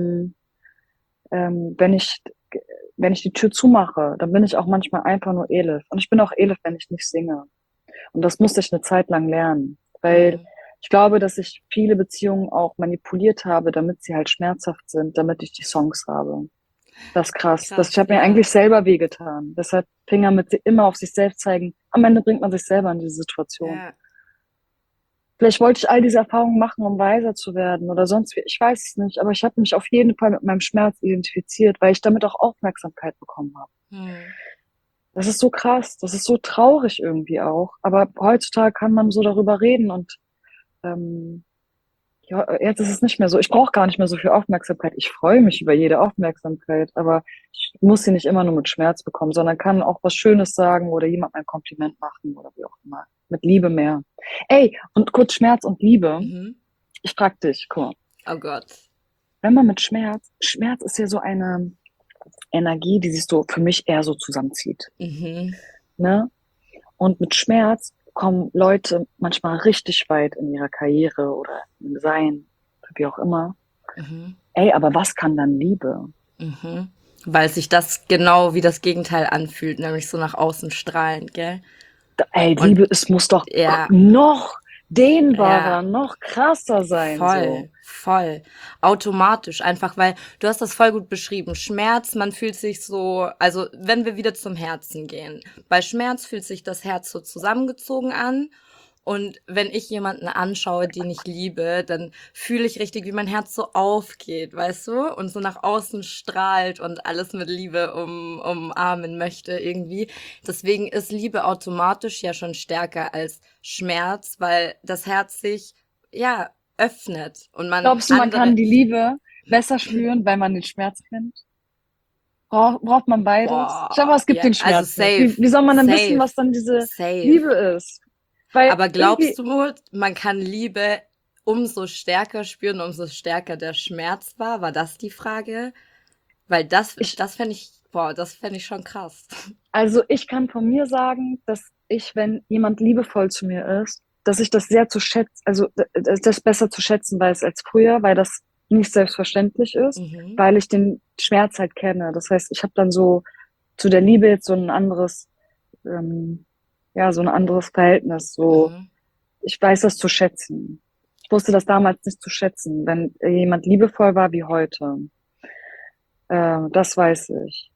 wenn ich die Tür zumache, dann bin ich auch manchmal einfach nur Elif. Und ich bin auch Elif, wenn ich nicht singe. Und das musste ich eine Zeit lang lernen, weil Hm. ich glaube, dass ich viele Beziehungen auch manipuliert habe, damit sie halt schmerzhaft sind, damit ich die Songs habe. Das ist krass. Ich Krass, habe mir ja. eigentlich selber wehgetan. Deshalb Finger mit immer auf sich selbst zeigen. Am Ende bringt man sich selber in diese Situation. Ja. Vielleicht wollte ich all diese Erfahrungen machen, um weiser zu werden oder sonst wie. Ich weiß es nicht, aber ich habe mich auf jeden Fall mit meinem Schmerz identifiziert, weil ich damit auch Aufmerksamkeit bekommen habe. Hm. Das ist so krass, das ist so traurig irgendwie auch. Aber heutzutage kann man so darüber reden und ähm, ja, jetzt ist es nicht mehr so. Ich brauche gar nicht mehr so viel Aufmerksamkeit. Ich freue mich über jede Aufmerksamkeit, aber ich muss sie nicht immer nur mit Schmerz bekommen, sondern kann auch was Schönes sagen oder jemandem ein Kompliment machen oder wie auch immer. Mit Liebe mehr. Ey, und kurz Schmerz und Liebe. Mhm. Ich frag dich, guck mal, Oh Gott. wenn man mit Schmerz ist ja so eine Energie, die sich so für mich eher so zusammenzieht, Mhm. ne? Und mit Schmerz kommen Leute manchmal richtig weit in ihrer Karriere oder im Sein, wie auch immer. Mhm. Ey, aber was kann dann Liebe? Mhm. Weil sich das genau wie das Gegenteil anfühlt, nämlich so nach außen strahlend, gell? Ey, Und Liebe, es muss doch ja, noch dehnbarer, Ja. noch krasser sein, so. Voll. Automatisch, einfach weil du hast das voll gut beschrieben. Schmerz, man fühlt sich so, also wenn wir wieder zum Herzen gehen. Bei Schmerz fühlt sich das Herz so zusammengezogen an. Und wenn ich jemanden anschaue, den ich liebe, dann fühle ich richtig, wie mein Herz so aufgeht, weißt du? Und so nach außen strahlt und alles mit Liebe umarmen möchte irgendwie. Deswegen ist Liebe automatisch ja schon stärker als Schmerz, weil das Herz sich, ja, öffnet und man Glaubst du, man kann andere, die Liebe besser spüren, weil man den Schmerz kennt? Braucht man beides? Stell dir mal, boah, es gibt ja, den also Schmerz nicht. Wie soll man dann wissen, was dann diese safe. Liebe ist? Weil Aber glaubst irgendwie, du, man kann Liebe umso stärker spüren, umso stärker der Schmerz war? War das die Frage? Weil ich, das fände ich, boah, das fände ich schon krass. also ich kann von mir sagen, dass ich, wenn jemand liebevoll zu mir ist, dass ich das sehr zu schätzen, also das besser zu schätzen weiß als früher, weil das nicht selbstverständlich ist, Mhm, weil ich den Schmerz halt kenne. Das heißt, ich habe dann so zu der Liebe jetzt so ein anderes, ähm, ja, so ein anderes Verhältnis. So, mhm. ich weiß das zu schätzen. Ich wusste das damals nicht zu schätzen, wenn jemand liebevoll war wie heute. Das weiß ich.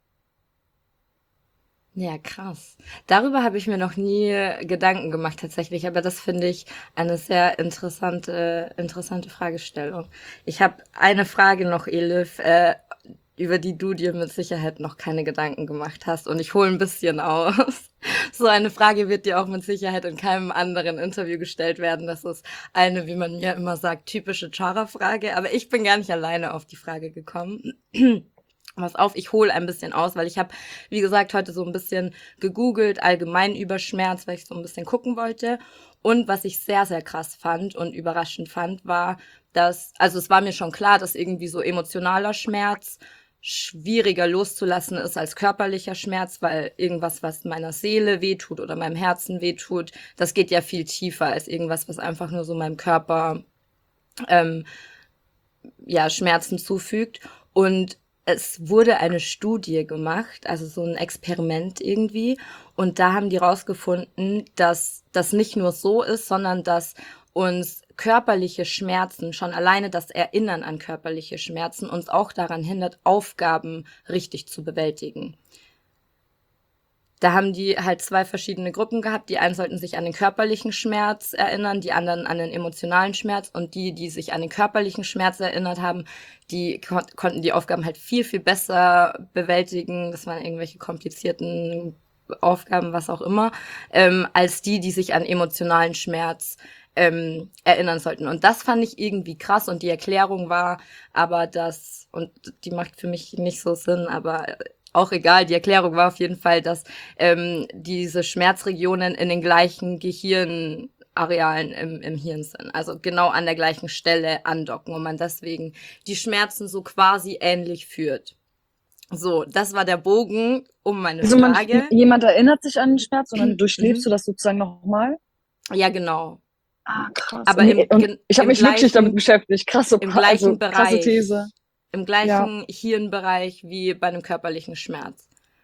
Ja, krass. Darüber habe ich mir noch nie Gedanken gemacht tatsächlich, aber das finde ich eine sehr interessante Fragestellung. Ich habe eine Frage noch, Elif, über die du dir mit Sicherheit noch keine Gedanken gemacht hast und ich hole ein bisschen aus. So eine Frage wird dir auch mit Sicherheit in keinem anderen Interview gestellt werden. Das ist eine, wie man mir immer sagt, typische Chara-Frage, aber ich bin gar nicht alleine auf die Frage gekommen. Pass auf, ich hole ein bisschen aus, weil ich habe, wie gesagt, heute so ein bisschen gegoogelt, allgemein über Schmerz, weil ich so ein bisschen gucken wollte. Und was ich sehr, sehr krass fand und überraschend fand, war, dass, also es war mir schon klar, dass irgendwie so emotionaler Schmerz schwieriger loszulassen ist als körperlicher Schmerz, weil irgendwas, was meiner Seele wehtut oder meinem Herzen wehtut, das geht ja viel tiefer als irgendwas, was einfach nur so meinem Körper ähm, ja, Schmerzen zufügt. Und es wurde eine Studie gemacht, also so ein Experiment irgendwie. Und da haben die rausgefunden, dass das nicht nur so ist, sondern dass uns körperliche Schmerzen, schon alleine das Erinnern an körperliche Schmerzen, uns auch daran hindert, Aufgaben richtig zu bewältigen. Da haben die halt zwei verschiedene Gruppen gehabt. Die einen sollten sich an den körperlichen Schmerz erinnern, die anderen an den emotionalen Schmerz. Und die, die sich an den körperlichen Schmerz erinnert haben, die konnten die Aufgaben halt viel, viel besser bewältigen. Das waren irgendwelche komplizierten Aufgaben, was auch immer, als die, die sich an emotionalen Schmerz erinnern sollten. Und das fand ich irgendwie krass. Und die Erklärung war aber das, und die macht für mich nicht so Sinn, aber auch egal, die Erklärung war auf jeden Fall, dass diese Schmerzregionen in den gleichen Gehirnarealen im Hirn sind, also genau an der gleichen Stelle andocken und man deswegen die Schmerzen so quasi ähnlich führt. So, das war der Bogen um meine Also Frage. jemand erinnert sich an den Schmerz und dann durchlebst du Mhm. das sozusagen nochmal. Ja, genau. Ah, krass. Aber Und ich habe mich wirklich damit beschäftigt. im gleichen Krasse These. Bereich, im Ja, gleichen Hirnbereich wie bei einem körperlichen Schmerz.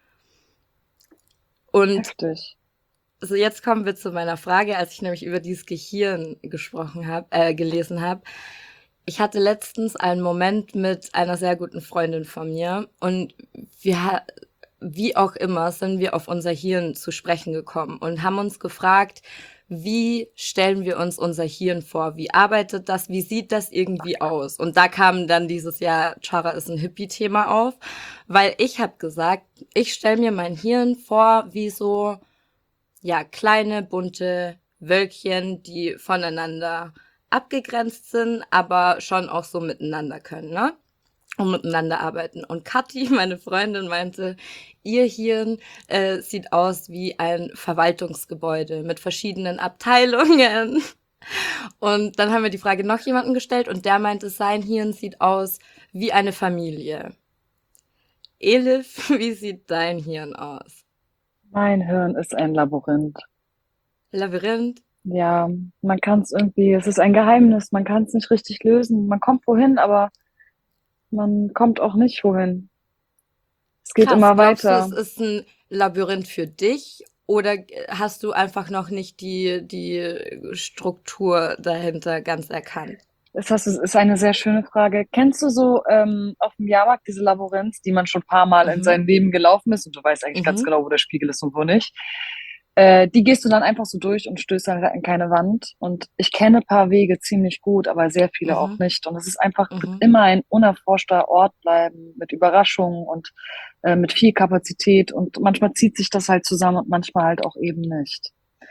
Und heftig. so, jetzt kommen wir zu meiner Frage, als ich nämlich über dieses Gehirn gelesen habe. Ich hatte letztens einen Moment mit einer sehr guten Freundin von mir und wie auch immer, sind wir auf unser Hirn zu sprechen gekommen und haben uns gefragt, wie stellen wir uns unser Hirn vor? Wie arbeitet das? Wie sieht das irgendwie aus? Und da kam dann dieses Jahr, Chara ist ein Hippie-Thema auf, weil ich habe gesagt, ich stelle mir mein Hirn vor wie so, ja, kleine, bunte Wölkchen, die voneinander abgegrenzt sind, aber schon auch so miteinander können, ne? Und miteinander arbeiten. Und Kathi, meine Freundin, meinte, ihr Hirn sieht aus wie ein Verwaltungsgebäude mit verschiedenen Abteilungen. Und dann haben wir die Frage noch jemanden gestellt und der meinte, sein Hirn sieht aus wie eine Familie. Elif, wie sieht dein Hirn aus? Mein Hirn ist ein Labyrinth. Labyrinth? Ja, man kann es irgendwie, es ist ein Geheimnis, man kann es nicht richtig lösen. Man kommt wohin, aber man kommt auch nicht wohin. Es geht Krass, immer glaubst du, weiter. es ist ein Labyrinth für dich Oder hast du einfach noch nicht die Struktur dahinter ganz erkannt? Das ist eine sehr schöne Frage. Kennst du so auf dem Jahrmarkt diese Labyrinths, die man schon ein paar Mal in Mhm. seinem Leben gelaufen ist und du weißt eigentlich ganz Mhm. genau, wo der Spiegel ist und wo nicht? Die gehst du dann einfach so durch und stößt dann in keine Wand. Und ich kenne ein paar Wege ziemlich gut, aber sehr viele auch Mhm. nicht. Und es ist einfach, wird Mhm. immer ein unerforschter Ort bleiben mit Überraschungen und mit viel Kapazität. Und manchmal zieht sich das halt zusammen und manchmal halt auch eben nicht.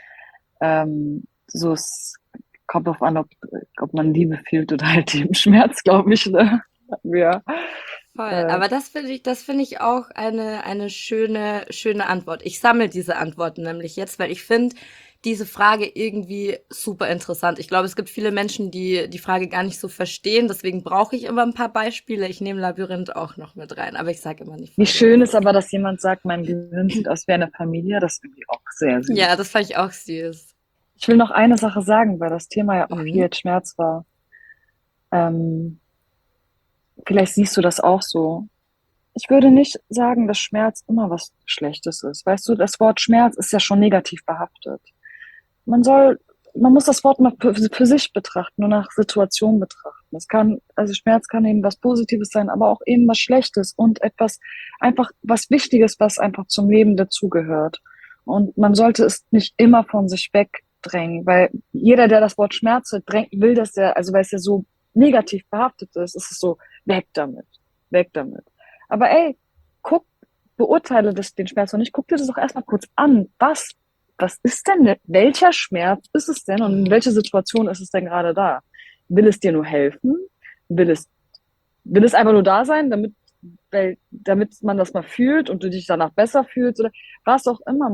So es kommt drauf an, ob man Liebe fühlt oder halt eben Schmerz, glaube ich. Ne? Ja. Voll. Äh, Aber das finde ich auch eine schöne Antwort. Ich sammle diese Antworten nämlich jetzt, weil ich finde diese Frage irgendwie super interessant. Ich glaube, es gibt viele Menschen, die die Frage gar nicht so verstehen. Deswegen brauche ich immer ein paar Beispiele. Ich nehme Labyrinth auch noch mit rein, aber ich sage immer nicht Wie von wem schön es ist ist. aber, dass jemand sagt, mein Gehirn sieht aus wie eine Familie. Das ist irgendwie auch sehr Ja, süß. das fand ich auch süß. Ich will noch eine Sache sagen, weil das Thema ja auch viel Mhm. jetzt Schmerz war. Ähm, Vielleicht siehst du das auch so. Ich würde nicht sagen, dass Schmerz immer was Schlechtes ist. Weißt du, das Wort Schmerz ist ja schon negativ behaftet. Man soll, man muss das Wort mal für sich betrachten und nach Situation betrachten. Also Schmerz kann eben was Positives sein, aber auch eben was Schlechtes und etwas, einfach was Wichtiges, was einfach zum Leben dazugehört. Und man sollte es nicht immer von sich wegdrängen, weil jeder, der das Wort Schmerz hört, will das ja, also weil es ja so negativ behaftet ist es so, weg damit, weg damit. Aber ey, guck, beurteile den Schmerz und nicht, guck dir das doch erstmal kurz an. Was ist denn, welcher Schmerz ist es denn und in Mhm. welcher Situation ist es denn gerade da? Will es dir nur helfen? Will es, will es einfach nur da sein, damit man das mal fühlt und du dich danach besser fühlst oder was auch immer.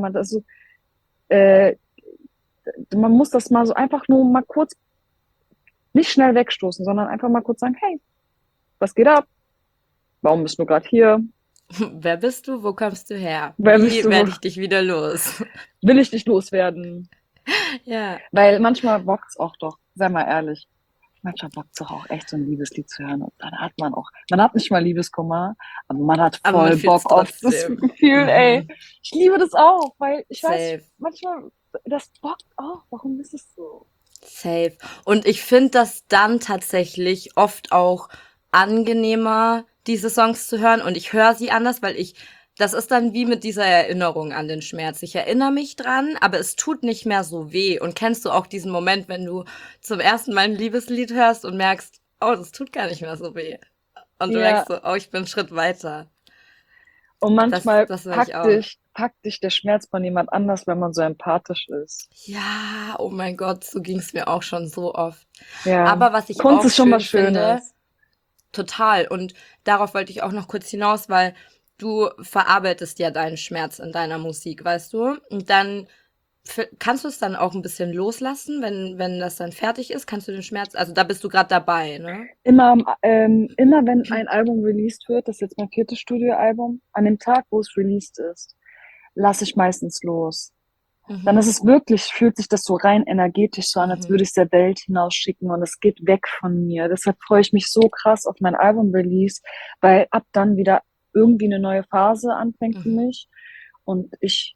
Äh, Man muss das mal so einfach nur mal kurz, nicht schnell wegstoßen, sondern einfach mal kurz sagen, hey, was geht ab? Warum bist du gerade hier? Wer bist du? Wo kommst du her? Wer bist Wie du? werde ich dich wieder los? Will ich dich loswerden? Ja. Weil manchmal bockt's auch doch, sei mal ehrlich. Manchmal bockt's doch auch echt so ein Liebeslied zu hören. Und dann hat man hat nicht mal Liebeskummer, aber man hat Aber man voll fühlt es Bock auf das trotzdem. Gefühl, ey. Mhm. Ich liebe das auch, weil ich weiß, Safe. manchmal, das bockt auch. Warum ist es so? Safe. Und ich finde das dann tatsächlich oft auch angenehmer, diese Songs zu hören. Und ich höre sie anders, weil das ist dann wie mit dieser Erinnerung an den Schmerz. Ich erinnere mich dran, aber es tut nicht mehr so weh. Und kennst du auch diesen Moment, wenn du zum ersten Mal ein Liebeslied hörst und merkst, oh, das tut gar nicht mehr so weh. Und du merkst Ja, so, oh, ich bin einen Schritt weiter. und Das, manchmal das will ich auch. packt dich der Schmerz von jemand anders, wenn man so empathisch ist. Ja, oh mein Gott, so ging's mir auch schon so oft. Ja, Aber was ich Kunst auch ist schon was schön finde, Schönes. total. Und darauf wollte ich auch noch kurz hinaus, weil du verarbeitest ja deinen Schmerz in deiner Musik, weißt du? Und dann kannst du es dann auch ein bisschen loslassen, wenn das dann fertig ist, kannst du den Schmerz, also da bist du gerade dabei, ne? Immer wenn ein Album released wird, das ist jetzt mein viertes Studioalbum, an dem Tag, wo es released ist, lasse ich meistens los. Dann Mhm. ist es wirklich, fühlt sich das so rein energetisch so an, als Mhm. würde ich es der Welt hinausschicken und es geht weg von mir. Deshalb freue ich mich so krass auf mein Album-Release, weil ab dann wieder irgendwie eine neue Phase anfängt für Mhm. mich und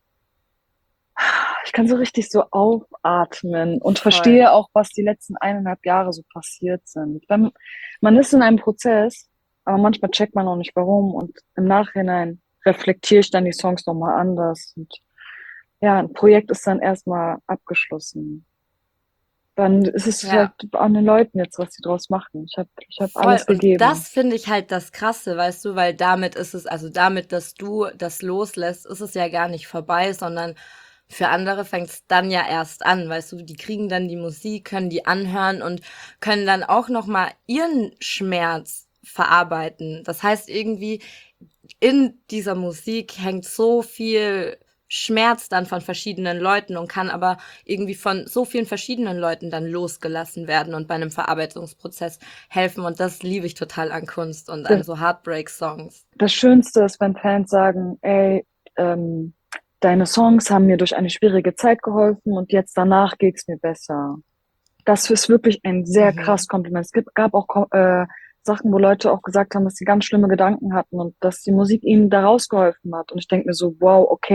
ich kann so richtig so aufatmen und Voll. verstehe auch, was die letzten 1,5 Jahre so passiert sind. Man ist in einem Prozess, aber manchmal checkt man auch nicht warum und im Nachhinein reflektiere ich dann die Songs nochmal anders und ja, ein Projekt ist dann erstmal abgeschlossen. Dann ist es halt Ja. an den Leuten jetzt, was sie draus machen. Ich hab Voll. alles Und gegeben. das finde ich halt das Krasse, weißt du, weil damit ist es, also damit, dass du das loslässt, ist es ja gar nicht vorbei, sondern für andere fängt es dann ja erst an, weißt du, die kriegen dann die Musik, können die anhören und können dann auch noch mal ihren Schmerz verarbeiten. Das heißt irgendwie in dieser Musik hängt so viel Schmerz dann von verschiedenen Leuten und kann aber irgendwie von so vielen verschiedenen Leuten dann losgelassen werden und bei einem Verarbeitungsprozess helfen. Und das liebe ich total an Kunst und an Das, so Heartbreak-Songs. das Schönste ist, wenn Fans sagen, ey, deine Songs haben mir durch eine schwierige Zeit geholfen und jetzt danach geht's mir besser. Das ist wirklich ein sehr krass Mhm. Kompliment. Gab auch Sachen, wo Leute auch gesagt haben, dass sie ganz schlimme Gedanken hatten und dass die Musik ihnen da rausgeholfen hat. Und ich denke mir so, wow, okay,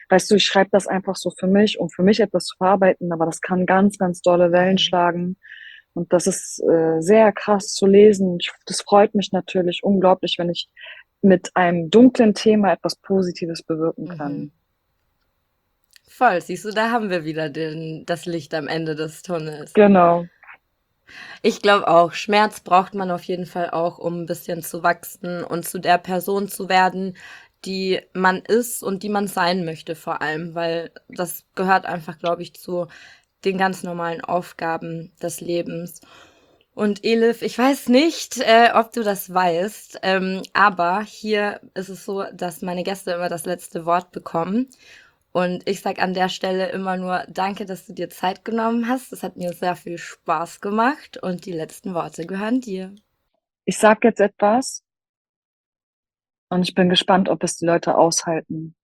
weißt du, ich schreibe das einfach so für mich, um für mich etwas zu verarbeiten, aber das kann ganz, ganz dolle Wellen Mhm. schlagen. Und das ist sehr krass zu lesen. Das freut mich natürlich unglaublich, wenn ich mit einem dunklen Thema etwas Positives bewirken kann. Mhm. Voll, siehst du, da haben wir wieder das Licht am Ende des Tunnels. Genau. Ich glaube auch, Schmerz braucht man auf jeden Fall auch, um ein bisschen zu wachsen und zu der Person zu werden, die man ist und die man sein möchte vor allem, weil das gehört einfach, glaube ich, zu den ganz normalen Aufgaben des Lebens. Und Elif, ich weiß nicht, ob du das weißt, aber hier ist es so, dass meine Gäste immer das letzte Wort bekommen. Und ich sag an der Stelle immer nur danke, dass du dir Zeit genommen hast. Es hat mir sehr viel Spaß gemacht und die letzten Worte gehören dir. Ich sag jetzt etwas und ich bin gespannt, ob es die Leute aushalten.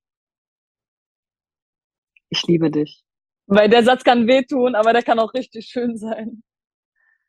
Ich liebe dich. Weil der Satz kann wehtun, aber der kann auch richtig schön sein.